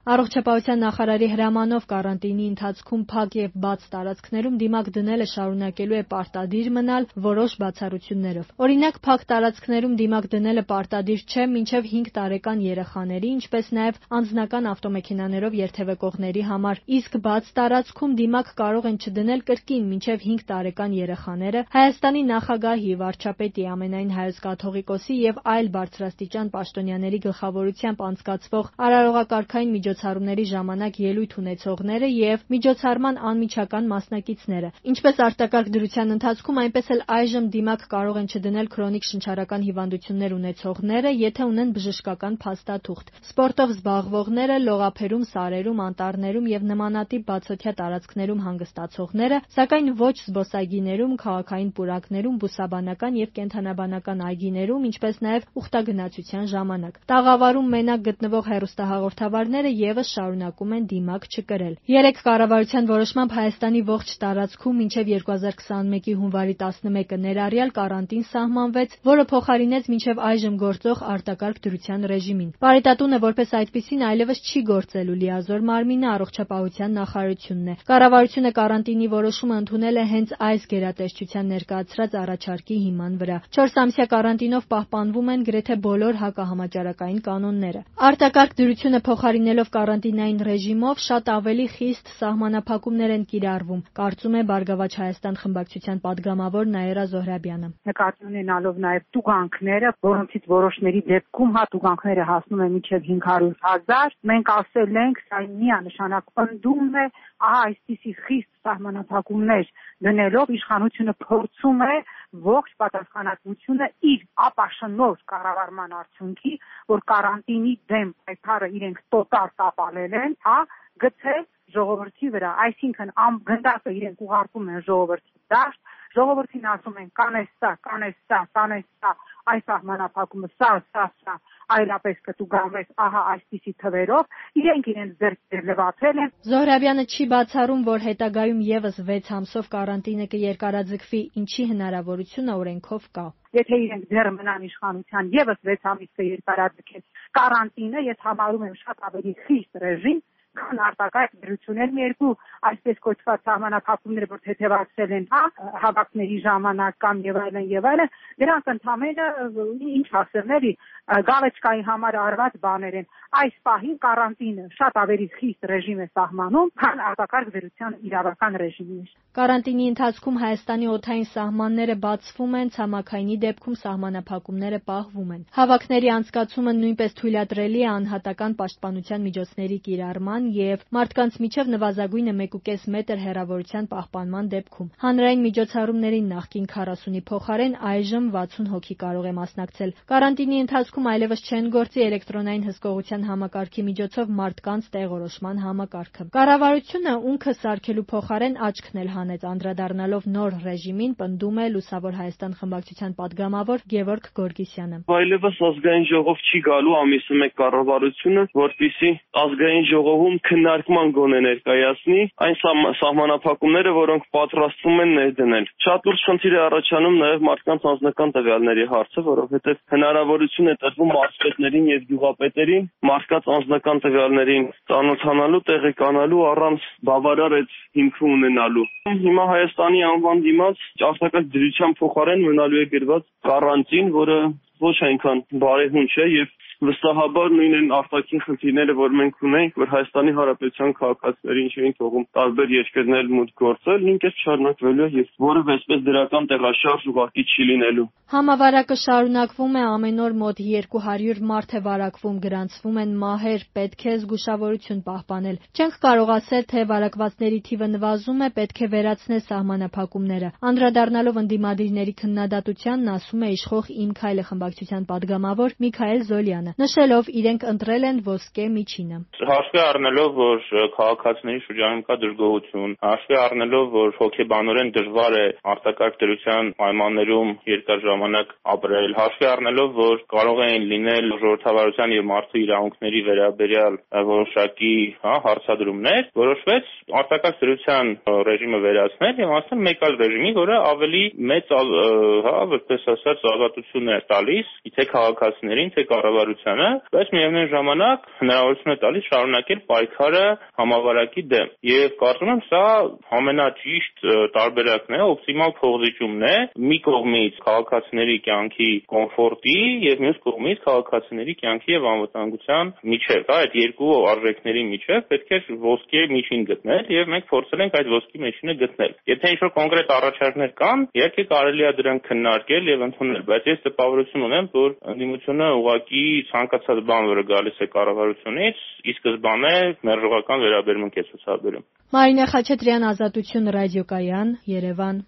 Առողջապահության նախարարի հրամանով կարանտինի ընթացքում փակ եւ բաց տարածքներում դիմակ դնելը շարունակելու է պարտադիր մնալ որոշ բացառություններով։ Օրինակ, փակ տարածքներում դիմակ դնելը պարտադիր չէ մինչեւ 5 տարեկան երեխաների, ինչպես նաեւ անձնական ավտոմեքենաներով երթևեկողների համար, իսկ բաց տարածքում դիմակ կարող են չդնել կրկին մինչեւ 5 տարեկան երեխաները, Հայաստանի նախագահի, վարչապետի, ամենայն հայոց կաթողիկոսի եւ այլ բարձրաստիճան պաշտոնյաների գլխավորությամբ անցկացվող արարողակարգային միջոցառումների ժամանակ ելույթ ունեցողները եւ միջոցառման անմիջական մասնակիցները։ Ինչպես արտակարգ դրության ընթացքում, այնպես էլ այժմ դիմակ կարող են չդնել քրոնիկ շնչառական հիվանդություններ ունեցողները, եթե ունեն բժշկական փաստաթուղթ, սպորտով զբաղվողները, լողափերում, սարերում, անտառներում եւ նմանատիպ բացօթյա տարածքներում հանգստացողները, սակայն ոչ զբոսայգիներում, քաղաքային պուրակներում, բուսաբանական եւ կենդանաբանական այգիներում, ինչպես նաեւ ուխտագնացության ժամանակ։ Տաղավարում մենակ գտնվող հեռուստահաղորդավարները եւս շարունակում են դիմակ չկրել։ 3 կառավարության որոշմամբ Հայաստանի ողջ տարածքում մինչև 2021-ի հունվարի 11-ը ներառյալ կարանտին սահմանվեց, որը փոխարինեց մինչև այժմ գործող արտակարգ դրության ռեժիմին։ Պարիտատունը որպես այդպիսին այլևս չի գործելու, լիազոր մարմինը առողջապահության նախարարությունն է։ Կառավարությունը կարանտինի որոշումը ընդունել է հենց այս գերատեսչության ներկայացրած առաջարկի հիման վրա։ 4 ամսյա կարանտինով պահպանվում են գրեթե բոլոր հակահամաճարակային կանոնները։ Արտակարգ դրությունը փոխարինելով կարանտինային ռեժիմով շատ ավելի խիստ սահմանափակումներ են կիրառվում, կարծում է Բարգավաճ Հայաստան խմբակցության падգամավոր Նաիրա Զոհրաբյանը։ Նկատի ունենալով նաև տուգանքները, որոնցից որոշների դեպքում տուգանքները հասնում են մինչև 500,000, մենք ասել ենք, սա միանշանակ պնդում է, այսպիսի խիստ սահմանափակումներ դնելով իշխանությունը փորձում է ողջ պատասխանատվությունը իր ապաշնորհ կառավարման արդյունքի, որ կարանտինի դեմ պայքարը իրենք տոտալ տապալել են, գցել ժողովրդի վրա, այսինքն գնդակը իրենք ուղարկում են ժողովրդի դաշտ, ժողովրդին ասում են կանես սա, այս սահմանափակումը սա, այլապես կտուգանվես այսպիսի թվերով, իրենք իրենց ձեռքերը լվացել են։ Զոհրաբյանը չի բացառում, որ հետագայում եւս 6 ամսով կարանտինը կերկարաձգվի, ինչի հնարավորությունը օրենքով կա։ Եթե իրենք դեռ մնան իշխանության, եւս 6 ամիս կերկարաձգեն կարանտինը, ես համարում եմ շատ ավելի խիստ ռեժիմ, քան արտակարգ դրություններ, մի երկու այսպես կոչված սահմանափակումներ, որ թեթևացել են հավաքների ժամանակ կամ եւ այլն, դրանք ընդհանրապես ինչ ասել, գալեչկայի համար արված բաներ են։ Այս պահին կարանտինը շատ ավելի խիստ ռեժիմ է սահմանում, քան արտակարգ դրության իրավական ռեժիմն է։ Կարանտինի ընթացքում Հայաստանի օդային սահմանները բացվում են, ցամաքայինի դեպքում սահմանափակումները պահվում են։ Հավաքների անցկացումը նույնպես թույլատրելի է անհատական պաշտպանության միջոցների կիրառման եւ մարդկանց միջև նվազագույնը 1.5 մետր հեռավորության պահպանման դեպքում։ Հանրային միջոցառումներին նախկին 40-ի փոխարեն այժմ 60 հոգի կարող է մասնակցել։ Կարանտինի ընթացքում այլևս չեն գործի էլեկտրոնային հսկողության համակարգի միջոցով մարդկանց տեղորոշման համակարգը։ Կառավարությունը ունքը սարքելու փոխարեն աչքն էլ հանեց, անդրադառնալով նոր ռեժիմին, պնդում է Լուսավոր Հայաստան խմբակցության падգամավոր Գևորգ Գորգիսյանը։ Այլևս ազգային ժողով չի գալու ամիսը մեկ կառավարությունը, որպեսզի ազգային ժողովում քննարկման գոնե ներկայացնի այն սահմանափակումները, որոնք պատրաստվում են ներդնել։ Շատ լուրջ խնդիր է առաջանում նաև մարդկանց անձնական տվյալների հարցը, որովհետև հնարավորություն է տրվում մարզպետներին եւ գյուղապետերին մարդկանց անձնական տվյալներին ծանոթանալու, տեղեկանալու առանց բավարար այդ հիմքը ունենալու։ Հիմա Հայաստանի անվան դիմաց արտակարգ դրության փոխարեն մնալու է գրված կարանտին, որը ոչ այնքան բարեհունչ է եւ վստահաբար նույն են արտաքին խնդիրները, որ մենք ունենք, որ Հայաստանի Հանրապետության քաղաքացիներին չէին թողում տարբեր երկրներ մուտք գործել, նույնպես շարունակվելու է եւ որևէ այսպես դրական տեղաշարժ ուղղակի չի լինելու։ Համավարակը շարունակվում է, ամեն օր մոտ 200 մարդ է վարակվում, գրանցվում են մահեր, պետք է զգուշավորություն պահպանել։ Չենք կարող ասել, թե վարակվածների թիվը նվազում է, պետք է վերացնել սահմանափակումները։ Անդրադառնալով ընդդիմադիրների քննադատությանն ասում է իշխող Իմ քայլը խմբակցության падգամավոր Միքայել Զոլյանը, նշելով իրենք ընտրել են ոսկե միջինը։ Հաշվի առնելով, որ քաղաքացիների շրջանում կա դժգոհություն, հաշվի առնելով, որ հոգեբանորեն դժվար է արտակարգ դրության պայմաններում երկար ժամանակ ապրել, հաշվի առնելով, որ կարող են լինել ժողովրդավարության եւ մարդու իրավունքների վերաբերյալ որոշակի հարցադրումներ, որոշվեց արտակարգ դրության ռեժիմը վերացնել եւ ասել մեկ այլ ռեժիմի, որը ավելի մեծ, որպես ասած, ազատություն է տալիս թե քաղաքացիներին, թե կառավարության կառավարությանը, բայց միևնույն ժամանակ հնարավորություն է տալիս շարունակել պայքարը համավարակի դեմ։ Եվ կարծում եմ սա ամենաճիշտ տարբերակն է, օպտիմալ փոխզիջումն է մի կողմից քաղաքացիների կյանքի կոմֆորտի եւ մյուս կողմից քաղաքացիների կյանքի եւ անվտանգության միջեւ։ Այդ երկու արժեքների միջեւ պետք է ոսկե միջին գտնել եւ մենք փորձել ենք այդ ոսկի միջինը գտնել։ Եթե ինչ-որ կոնկրետ առաջարկներ կան, իհարկե կարելի է դրանք քննարկել եւ ընդունել, բայց ես տպավորություն ունեմ, որ ընդդիմությունը ուղղակի ցանկացած բան, որը գալիս է կառավարությունից, ի սկզբանե մերժողական վերաբերմունք է ցուցաբերում։ Մարինե Խաչատրյան, Ազատություն ռադիոկայան, Երևան։